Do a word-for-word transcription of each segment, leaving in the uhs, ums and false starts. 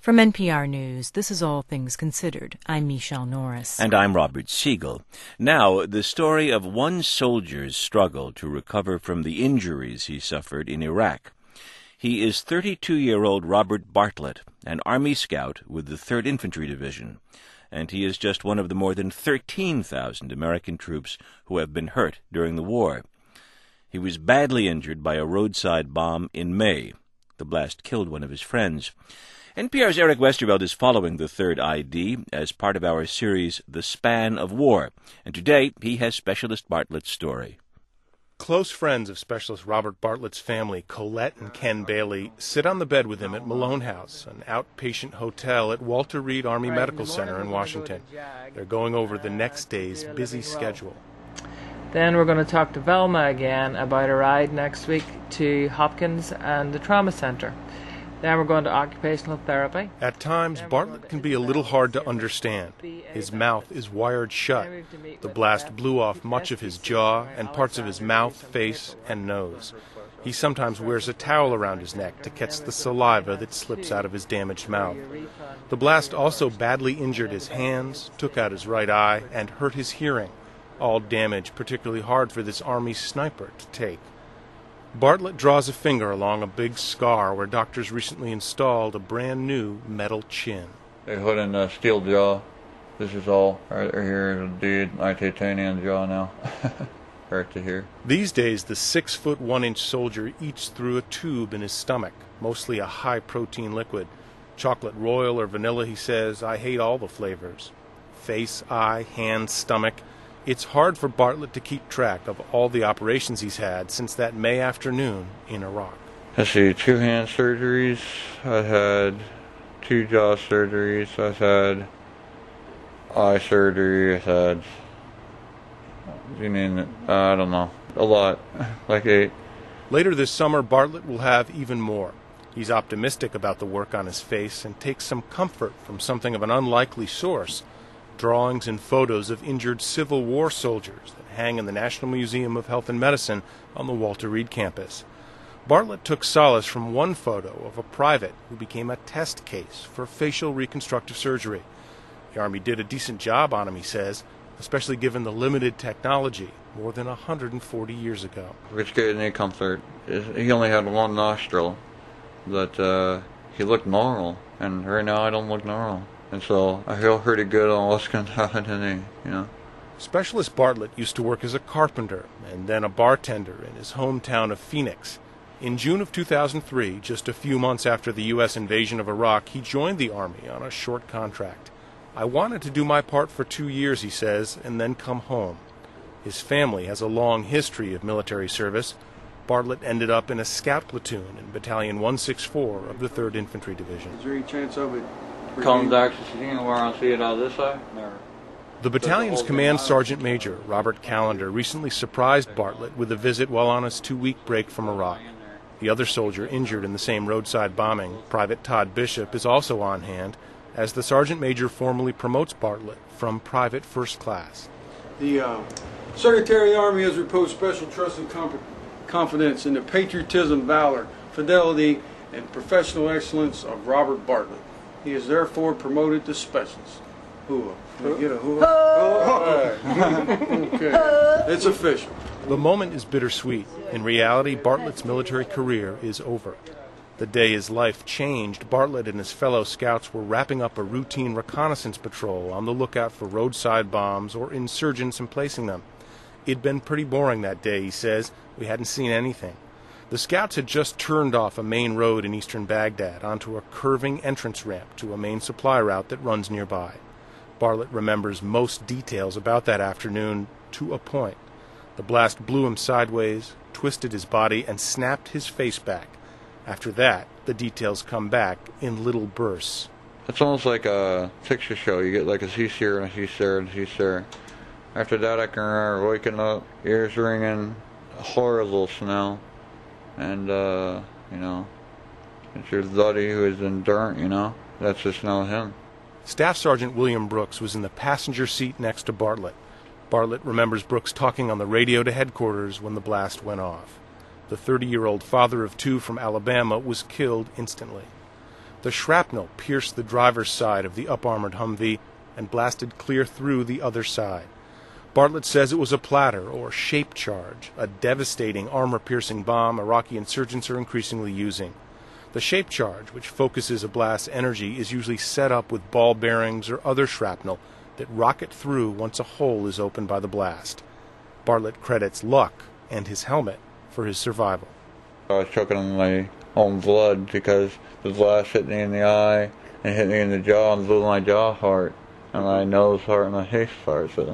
From N P R News, this is All Things Considered. I'm Michelle Norris. And I'm Robert Siegel. Now, the story of one soldier's struggle to recover from the injuries he suffered in Iraq. He is thirty-two-year-old Robert Bartlett, an Army Scout with the third Infantry Division, and he is just one of the more than thirteen thousand American troops who have been hurt during the war. He was badly injured by a roadside bomb in May. The blast killed one of his friends. N P R's Eric Westerveld is following the third I D as part of our series The Span of War, and today he has Specialist Bartlett's story. Close friends of Specialist Robert Bartlett's family, Colette and Ken Bailey, sit on the bed with him at Malone House, an outpatient hotel at Walter Reed Army Medical Center in Washington. They're going over the next day's busy schedule. Then we're going to talk to Velma again about a ride next week to Hopkins and the Trauma Center. Then we're going to occupational therapy. At times, Bartlett can be a little hard to understand. His mouth is wired shut. The blast blew off much of his jaw and parts of his mouth, face, and nose. He sometimes wears a towel around his neck to catch the saliva that slips out of his damaged mouth. The blast also badly injured his hands, took out his right eye, and hurt his hearing. All damage particularly hard for this Army sniper to take. Bartlett draws a finger along a big scar where doctors recently installed a brand new metal chin. They put in a steel jaw. This is all right here, indeed, my titanium jaw now. Right to here. These days, the six foot one inch soldier eats through a tube in his stomach, mostly a high protein liquid. Chocolate royal or vanilla, he says. I hate all the flavors. Face, eye, hand, stomach. It's hard for Bartlett to keep track of all the operations he's had since that May afternoon in Iraq. Let's see, two hand surgeries. I had two jaw surgeries. I had eye surgery. I had, you mean, uh, I don't know, a lot, like eight. Later this summer, Bartlett will have even more. He's optimistic about the work on his face and takes some comfort from something of an unlikely source. Drawings and photos of injured Civil War soldiers that hang in the National Museum of Health and Medicine on the Walter Reed campus. Bartlett took solace from one photo of a private who became a test case for facial reconstructive surgery. The Army did a decent job on him, he says, especially given the limited technology more than one hundred forty years ago. Which gave me comfort. He only had one nostril, but uh, he looked normal, and right now I don't look normal. And so I feel pretty good on what's going to happen to me, you know. Specialist Bartlett used to work as a carpenter and then a bartender in his hometown of Phoenix. In June of two thousand three, just a few months after the U S invasion of Iraq, he joined the Army on a short contract. I wanted to do my part for two years, he says, and then come home. His family has a long history of military service. Bartlett ended up in a scout platoon in Battalion one sixty-four of the third Infantry Division. Is there any chance of it? Comes back to see where I see it out this side? No. The battalion's command sergeant major, Robert Callender, recently surprised Bartlett with a visit while on his two-week break from Iraq. The other soldier injured in the same roadside bombing, Private Todd Bishop, is also on hand, as the sergeant major formally promotes Bartlett from private first class. The uh, Secretary of the Army has reposed special trust and comp- confidence in the patriotism, valor, fidelity, and professional excellence of Robert Bartlett. He is therefore promoted to specialist. Hooah. Can we get a hooah? Oh. Okay. It's official. The moment is bittersweet. In reality, Bartlett's military career is over. The day his life changed, Bartlett and his fellow scouts were wrapping up a routine reconnaissance patrol on the lookout for roadside bombs or insurgents and placing them. It'd been pretty boring that day, he says. We hadn't seen anything. The scouts had just turned off a main road in eastern Baghdad onto a curving entrance ramp to a main supply route that runs nearby. Bartlett remembers most details about that afternoon to a point. The blast blew him sideways, twisted his body, and snapped his face back. After that, the details come back in little bursts. It's almost like a picture show. You get like a piece here and a piece there and a piece there. After that, I can remember waking up, ears ringing, a horrible smell. And, uh, you know, it's your buddy who is in dirt, you know. That's just not him. Staff Sergeant William Brooks was in the passenger seat next to Bartlett. Bartlett remembers Brooks talking on the radio to headquarters when the blast went off. The thirty-year-old father of two from Alabama was killed instantly. The shrapnel pierced the driver's side of the up-armored Humvee and blasted clear through the other side. Bartlett says it was a platter, or shape charge, a devastating armor-piercing bomb Iraqi insurgents are increasingly using. The shape charge, which focuses a blast's energy, is usually set up with ball bearings or other shrapnel that rocket through once a hole is opened by the blast. Bartlett credits luck and his helmet for his survival. I was choking on my own blood because the blast hit me in the eye and hit me in the jaw and blew my jaw apart, and my nose part and my face part, so...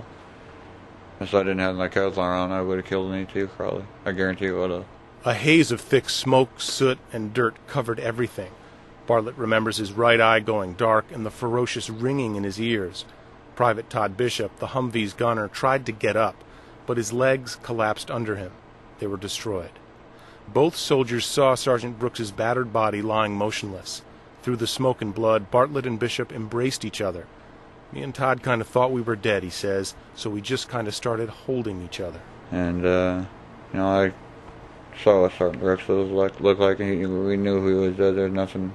If I didn't have my Kevlar on, I would have killed me too, probably. I guarantee it would have. A haze of thick smoke, soot, and dirt covered everything. Bartlett remembers his right eye going dark and the ferocious ringing in his ears. Private Todd Bishop, the Humvee's gunner, tried to get up, but his legs collapsed under him. They were destroyed. Both soldiers saw Sergeant Brooks's battered body lying motionless. Through the smoke and blood, Bartlett and Bishop embraced each other. Me and Todd kind of thought we were dead, he says, so we just kind of started holding each other. And, uh, you know, I saw what Sergeant Brooks was like, looked like, and he, we knew he was dead. There was nothing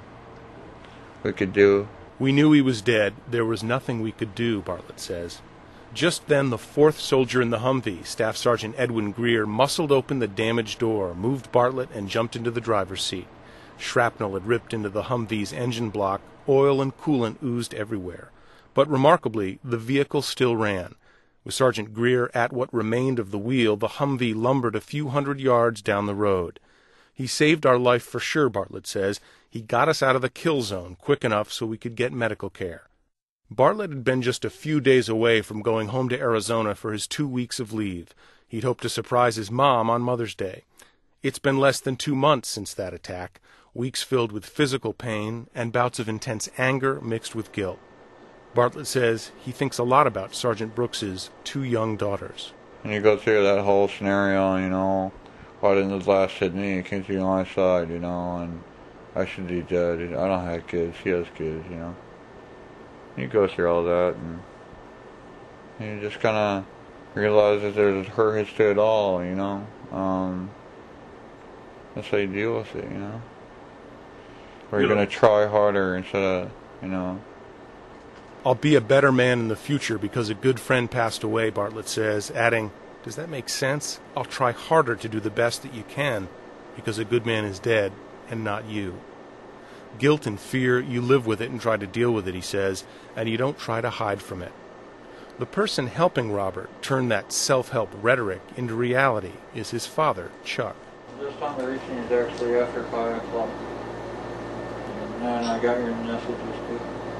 we could do. We knew he was dead. There was nothing we could do, Bartlett says. Just then, the fourth soldier in the Humvee, Staff Sergeant Edwin Greer, muscled open the damaged door, moved Bartlett, and jumped into the driver's seat. Shrapnel had ripped into the Humvee's engine block. Oil and coolant oozed everywhere. But remarkably, the vehicle still ran. With Sergeant Greer at what remained of the wheel, the Humvee lumbered a few hundred yards down the road. He saved our life for sure, Bartlett says. He got us out of the kill zone quick enough so we could get medical care. Bartlett had been just a few days away from going home to Arizona for his two weeks of leave. He'd hoped to surprise his mom on Mother's Day. It's been less than two months since that attack, weeks filled with physical pain and bouts of intense anger mixed with guilt. Bartlett says he thinks a lot about Sergeant Brooks's two young daughters. And you go through that whole scenario, you know, why didn't the blast hit me? It came through my side, you know, and I should be dead. I don't have kids. He has kids, you know. You go through all that, and you just kind of realize that there's her history at all, you know. Um, that's how you deal with it, you know. Or you're going to try harder instead of, you know. I'll be a better man in the future because a good friend passed away, Bartlett says, adding, does that make sense? I'll try harder to do the best that you can because a good man is dead and not you. Guilt and fear, you live with it and try to deal with it, he says, and you don't try to hide from it. The person helping Robert turn that self-help rhetoric into reality is his father, Chuck. This time the reaching is actually after five o'clock. And I got your messages too.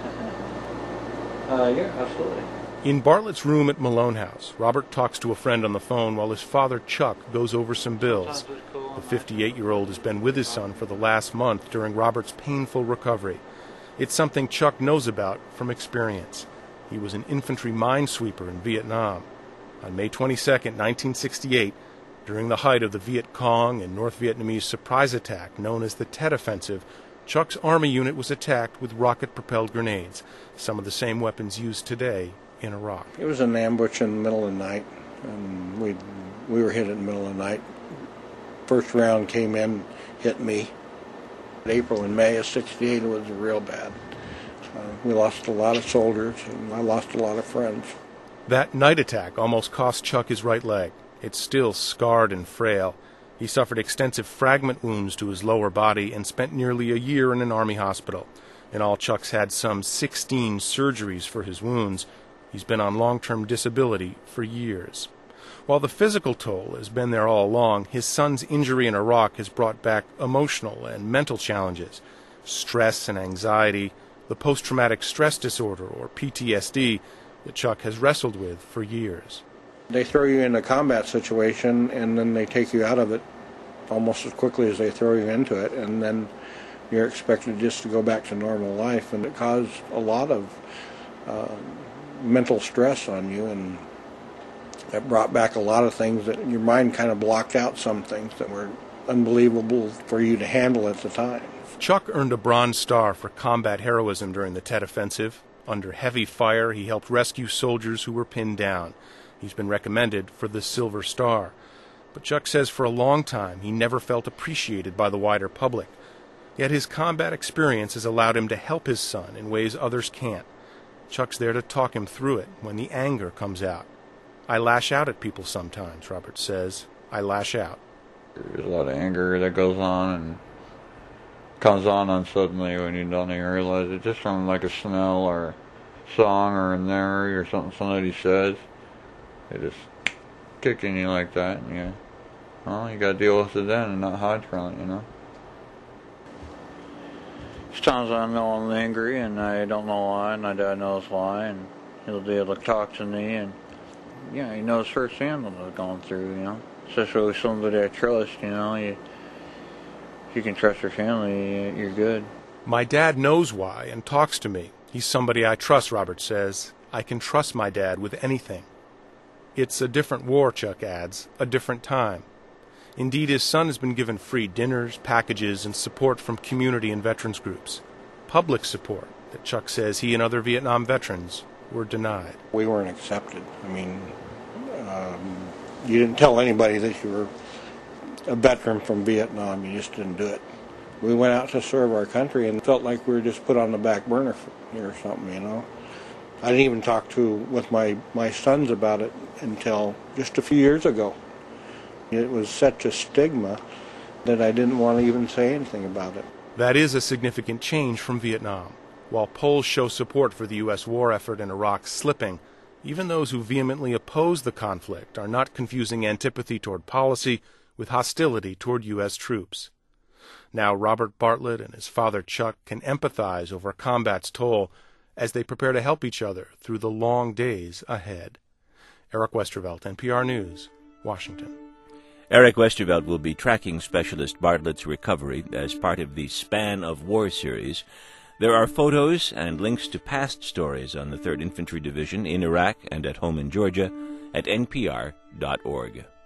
Uh, yeah, absolutely. In Bartlett's room at Malone House, Robert talks to a friend on the phone while his father, Chuck, goes over some bills. The fifty-eight-year-old has been with his son for the last month during Robert's painful recovery. It's something Chuck knows about from experience. He was an infantry minesweeper in Vietnam. On May twenty-second, nineteen sixty-eight, during the height of the Viet Cong and North Vietnamese surprise attack known as the Tet Offensive, Chuck's Army unit was attacked with rocket-propelled grenades, some of the same weapons used today in Iraq. It was an ambush in the middle of the night, and we we were hit in the middle of the night. First round came in, hit me. April and May of sixty-eight was real bad. Uh, we lost a lot of soldiers, and I lost a lot of friends. That night attack almost cost Chuck his right leg. It's still scarred and frail. He suffered extensive fragment wounds to his lower body and spent nearly a year in an Army hospital. In all, Chuck's had some sixteen surgeries for his wounds. He's been on long-term disability for years. While the physical toll has been there all along, his son's injury in Iraq has brought back emotional and mental challenges, stress and anxiety, the post-traumatic stress disorder, or P T S D, that Chuck has wrestled with for years. They throw you in a combat situation, and then they take you out of it almost as quickly as they throw you into it, and then you're expected just to go back to normal life, and it caused a lot of uh, mental stress on you, and it brought back a lot of things that your mind kind of blocked out, some things that were unbelievable for you to handle at the time. Chuck earned a Bronze Star for combat heroism during the Tet Offensive. Under heavy fire, he helped rescue soldiers who were pinned down. He's been recommended for the Silver Star. But Chuck says for a long time he never felt appreciated by the wider public. Yet his combat experience has allowed him to help his son in ways others can't. Chuck's there to talk him through it when the anger comes out. I lash out at people sometimes, Robert says. I lash out. There's a lot of anger that goes on and comes on on suddenly when you don't even realize it, just from like a smell or a song or a memory or something somebody says. It just kicking you like that, and you, well, you gotta deal with it then and not hide from it, you know. Sometimes I know I'm angry and I don't know why, and my dad knows why, and he'll be able to talk to me, and yeah, he knows firsthand what I'm going through, you know. Especially with somebody I trust, you know. You, if you can trust your family, you're good. My dad knows why and talks to me. He's somebody I trust, Robert says. I can trust my dad with anything. It's a different war, Chuck adds, a different time. Indeed, his son has been given free dinners, packages, and support from community and veterans groups. Public support that Chuck says he and other Vietnam veterans were denied. We weren't accepted. I mean, um, you didn't tell anybody that you were a veteran from Vietnam. You just didn't do it. We went out to serve our country and felt like we were just put on the back burner or something, you know. I didn't even talk to with my, my sons about it until just a few years ago. It was such a stigma that I didn't want to even say anything about it. That is a significant change from Vietnam. While polls show support for the U S war effort in Iraq slipping, even those who vehemently oppose the conflict are not confusing antipathy toward policy with hostility toward U S troops. Now Robert Bartlett and his father Chuck can empathize over combat's toll as they prepare to help each other through the long days ahead. Eric Westervelt, N P R News, Washington. Eric Westervelt will be tracking Specialist Bartlett's recovery as part of the Span of War series. There are photos and links to past stories on the third Infantry Division in Iraq and at home in Georgia at N P R dot org.